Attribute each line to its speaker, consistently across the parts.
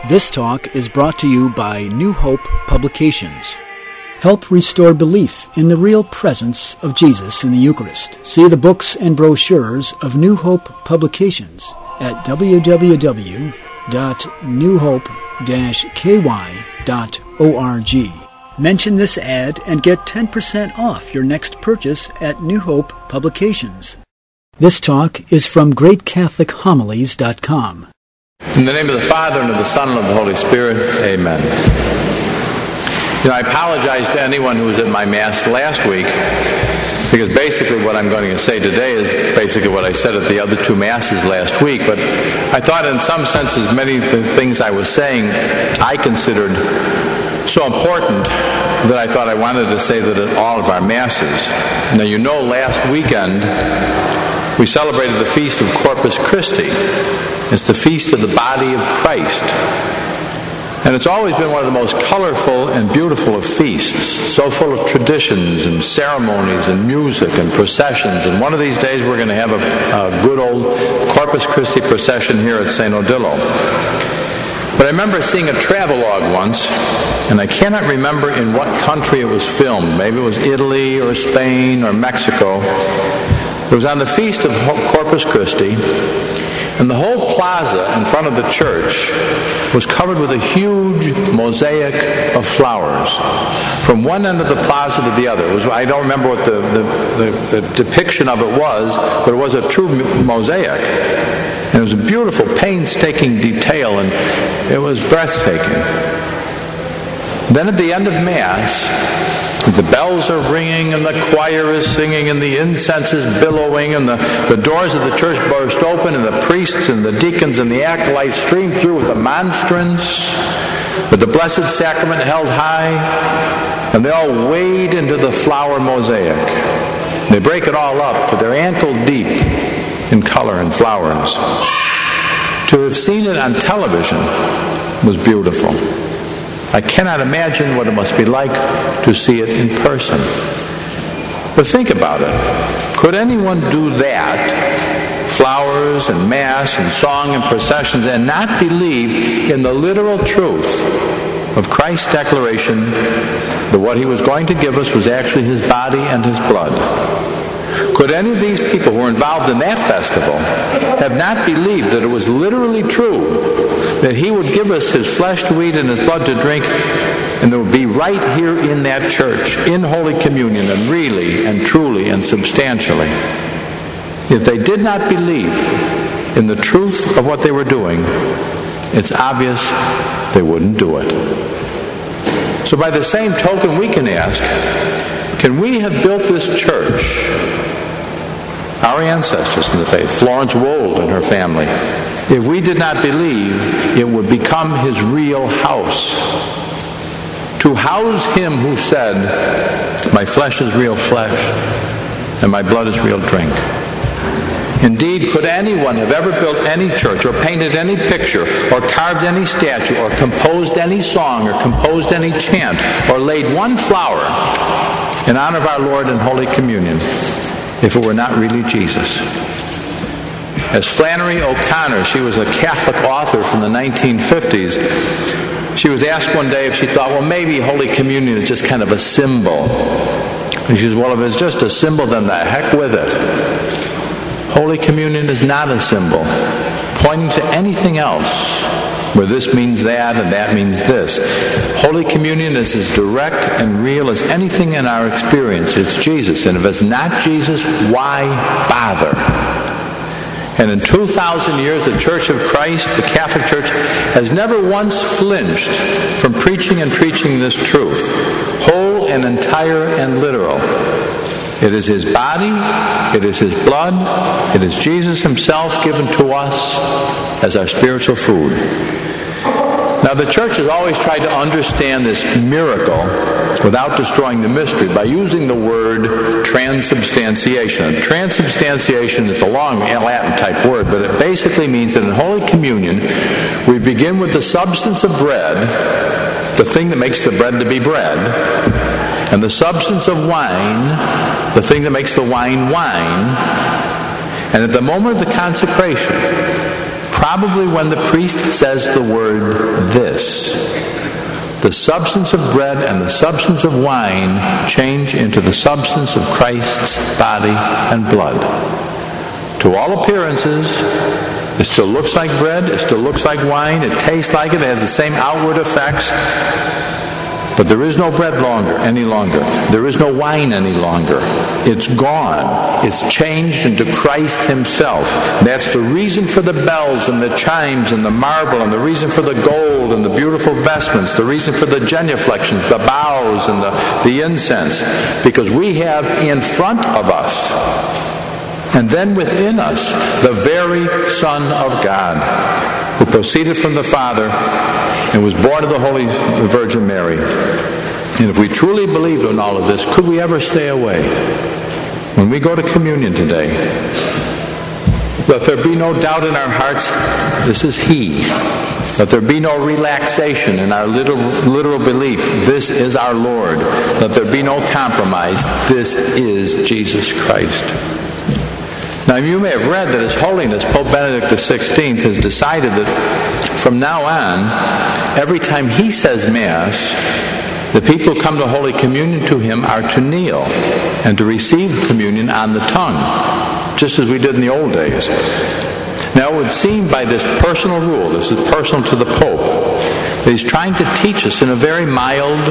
Speaker 1: This talk is brought to you by New Hope Publications. Help restore belief in the real presence of Jesus in the Eucharist. See the books and brochures of New Hope Publications at www.newhope-ky.org. Mention this ad and get 10% off your next purchase at New Hope Publications. This talk is from GreatCatholicHomilies.com.
Speaker 2: In the name of the Father, and of the Son, and of the Holy Spirit, amen. I apologize to anyone who was at my Mass last week, because basically what I'm going to say today is basically what I said at the other two Masses last week. But I thought in some senses many of the things I was saying I considered so important that I thought I wanted to say that at all of our Masses. Now, last weekend we celebrated the feast of Corpus Christi. It's the feast of the body of Christ. And it's always been one of the most colorful and beautiful of feasts, so full of traditions and ceremonies and music and processions. And one of these days we're going to have a good old Corpus Christi procession here at St. Odilo. But I remember seeing a travelogue once, and I cannot remember in what country it was filmed. Maybe it was Italy or Spain or Mexico. It was on the feast of Corpus Christi. And the whole plaza in front of the church was covered with a huge mosaic of flowers from one end of the plaza to the other. I don't remember what the depiction of it was, but it was a true mosaic. And it was a beautiful, painstaking detail, and it was breathtaking. Then at the end of Mass, the bells are ringing, and the choir is singing, and the incense is billowing, and the doors of the church burst open, and the priests and the deacons and the acolytes stream through with the monstrance, with the Blessed Sacrament held high, and they all wade into the flower mosaic. They break it all up to their ankle deep in color and flowers. To have seen it on television was beautiful. I cannot imagine what it must be like to see it in person. But think about it. Could anyone do that, flowers and Mass and song and processions, and not believe in the literal truth of Christ's declaration that what he was going to give us was actually his body and his blood? Could any of these people who were involved in that festival have not believed that it was literally true that he would give us his flesh to eat and his blood to drink, and it would be right here in that church, in Holy Communion, and really and truly and substantially? If they did not believe in the truth of what they were doing, it's obvious they wouldn't do it. So by the same token, we can ask, can we have built this church, our ancestors in the faith, Florence Wold and her family, if we did not believe it would become his real house? To house him who said, my flesh is real flesh, and my blood is real drink. Indeed, could anyone have ever built any church, or painted any picture, or carved any statue, or composed any song, or composed any chant, or laid one flower in honor of our Lord in Holy Communion, if it were not really Jesus? As Flannery O'Connor, she was a Catholic author from the 1950s, she was asked one day if she thought, well, maybe Holy Communion is just kind of a symbol. And she says, well, if it's just a symbol, then the heck with it. Holy Communion is not a symbol pointing to anything else, where this means that and that means this. Holy Communion is as direct and real as anything in our experience. It's Jesus. And if it's not Jesus, why bother? And in 2,000 years, the Church of Christ, the Catholic Church, has never once flinched from preaching and preaching this truth, whole and entire and literal. It is his body, it is his blood, it is Jesus himself given to us as our spiritual food. Now, the church has always tried to understand this miracle without destroying the mystery by using the word transubstantiation. Transubstantiation is a long Latin type word, but it basically means that in Holy Communion we begin with the substance of bread, the thing that makes the bread to be bread, and the substance of wine, the thing that makes the wine wine. And at the moment of the consecration, probably when the priest says the word "this." The substance of bread and the substance of wine change into the substance of Christ's body and blood. To all appearances, it still looks like bread, it still looks like wine, it tastes like it has the same outward effects, but there is no bread any longer. There is no wine any longer. It's gone. It's changed into Christ himself. That's the reason for the bells and the chimes and the marble, and the reason for the gold and the beautiful vestments, the reason for the genuflections, the boughs and the incense, because we have in front of us and then within us the very Son of God, who proceeded from the Father and was born of the Holy Virgin Mary. And if we truly believed in all of this, could we ever stay away? When we go to communion today, let there be no doubt in our hearts, this is He. Let there be no relaxation in our literal belief, this is our Lord. Let there be no compromise, this is Jesus Christ. Now, you may have read that His Holiness Pope Benedict XVI has decided that from now on, every time he says Mass, the people who come to Holy Communion to him are to kneel and to receive communion on the tongue, just as we did in the old days. Now, it would seem by this personal rule, this is personal to the Pope, that he's trying to teach us in a very mild,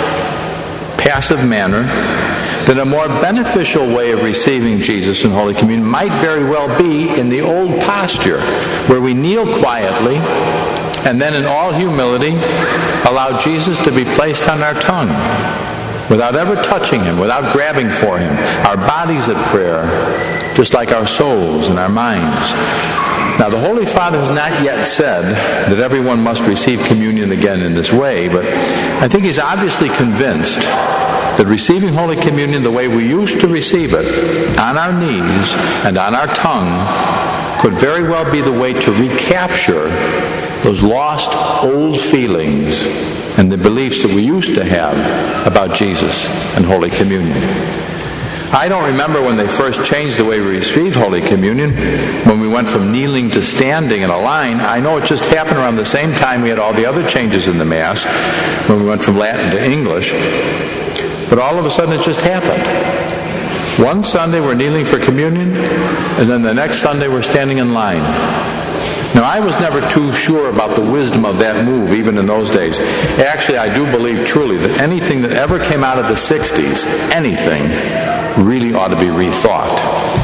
Speaker 2: passive manner that a more beneficial way of receiving Jesus in Holy Communion might very well be in the old posture, where we kneel quietly and then in all humility allow Jesus to be placed on our tongue without ever touching him, without grabbing for him. Our bodies at prayer, just like our souls and our minds. Now, the Holy Father has not yet said that everyone must receive communion again in this way, but I think he's obviously convinced that receiving Holy Communion the way we used to receive it, on our knees and on our tongue, could very well be the way to recapture those lost old feelings and the beliefs that we used to have about Jesus and Holy Communion. I don't remember when they first changed the way we received Holy Communion, when we went from kneeling to standing in a line. I know it just happened around the same time we had all the other changes in the Mass, when we went from Latin to English. But all of a sudden it just happened. One Sunday we're kneeling for communion, and then the next Sunday we're standing in line. Now, I was never too sure about the wisdom of that move, even in those days. Actually, I do believe truly that anything that ever came out of the 60s, anything, really ought to be rethought.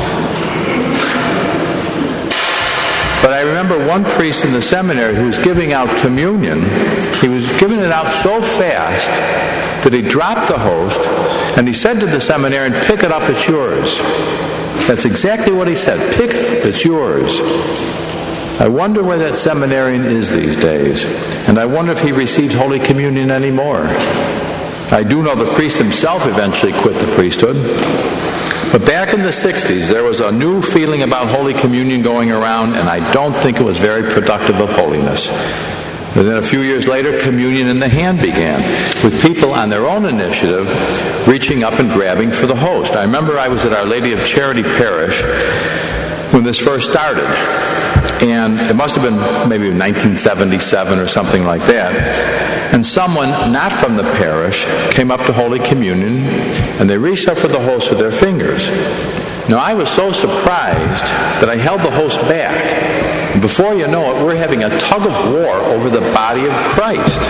Speaker 2: But I remember one priest in the seminary who was giving out communion. He was giving it out so fast that he dropped the host, and he said to the seminarian, "Pick it up, it's yours." That's exactly what he said. Pick it up, it's yours. I wonder where that seminarian is these days, and I wonder if he receives Holy Communion anymore. I do know the priest himself eventually quit the priesthood. But back in the 60s, there was a new feeling about Holy Communion going around, and I don't think it was very productive of holiness. And then a few years later, communion in the hand began, with people on their own initiative reaching up and grabbing for the host. I remember I was at Our Lady of Charity Parish when this first started. And it must have been maybe 1977 or something like that. And someone not from the parish came up to Holy Communion, and they reached up for the host with their fingers. Now, I was so surprised that I held the host back. And before you know it, we're having a tug of war over the body of Christ.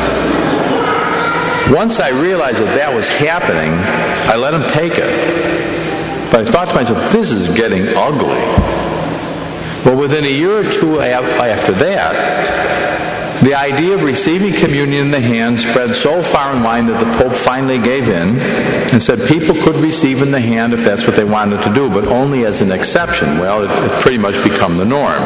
Speaker 2: Once I realized that that was happening, I let him take it. But I thought to myself, this is getting ugly. Well, within a year or two after that, the idea of receiving communion in the hand spread so far and wide that the Pope finally gave in and said people could receive in the hand if that's what they wanted to do, but only as an exception. Well, it pretty much become the norm.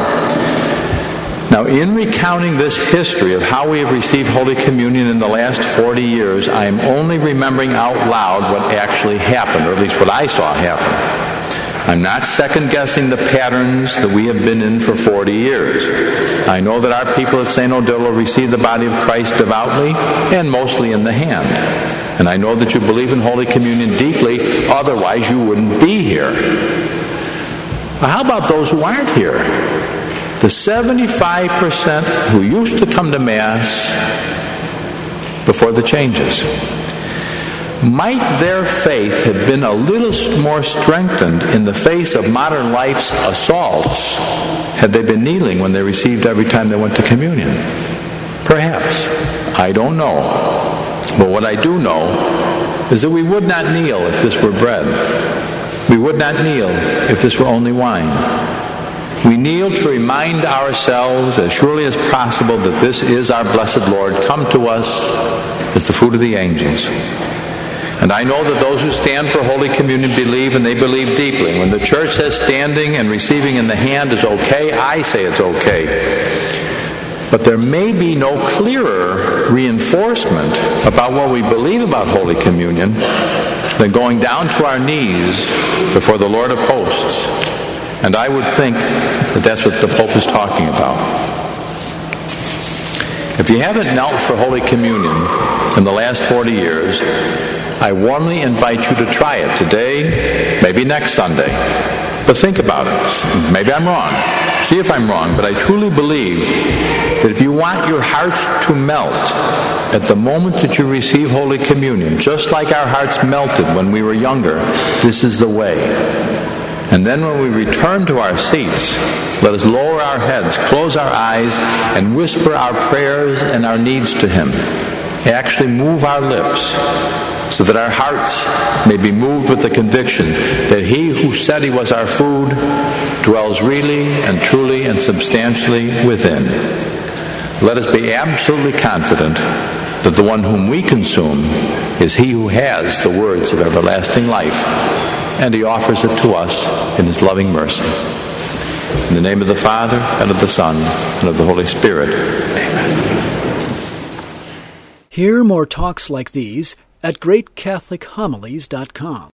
Speaker 2: Now, in recounting this history of how we have received Holy Communion in the last 40 years, I am only remembering out loud what actually happened, or at least what I saw happen. I'm not second-guessing the patterns that we have been in for 40 years. I know that our people at St. Odilo receive the body of Christ devoutly and mostly in the hand. And I know that you believe in Holy Communion deeply, otherwise you wouldn't be here. How about those who aren't here? The 75% who used to come to Mass before the changes, might their faith have been a little more strengthened in the face of modern life's assaults had they been kneeling when they received every time they went to communion? Perhaps. I don't know. But what I do know is that we would not kneel if this were bread. We would not kneel if this were only wine. We kneel to remind ourselves as surely as possible that this is our blessed Lord come to us as the food of the angels. And I know that those who stand for Holy Communion believe, and they believe deeply. When the Church says standing and receiving in the hand is okay, I say it's okay. But there may be no clearer reinforcement about what we believe about Holy Communion than going down to our knees before the Lord of hosts. And I would think that that's what the Pope is talking about. If you haven't knelt for Holy Communion in the last 40 years, I warmly invite you to try it today, maybe next Sunday. But think about it. Maybe I'm wrong. See if I'm wrong. But I truly believe that if you want your hearts to melt at the moment that you receive Holy Communion, just like our hearts melted when we were younger, this is the way. And then when we return to our seats, let us lower our heads, close our eyes, and whisper our prayers and our needs to Him. Actually move our lips so that our hearts may be moved with the conviction that He who said He was our food dwells really and truly and substantially within. Let us be absolutely confident that the one whom we consume is He who has the words of everlasting life, and He offers it to us in His loving mercy. In the name of the Father, and of the Son, and of the Holy Spirit. Amen.
Speaker 1: Hear more talks like these at greatcatholichomilies.com.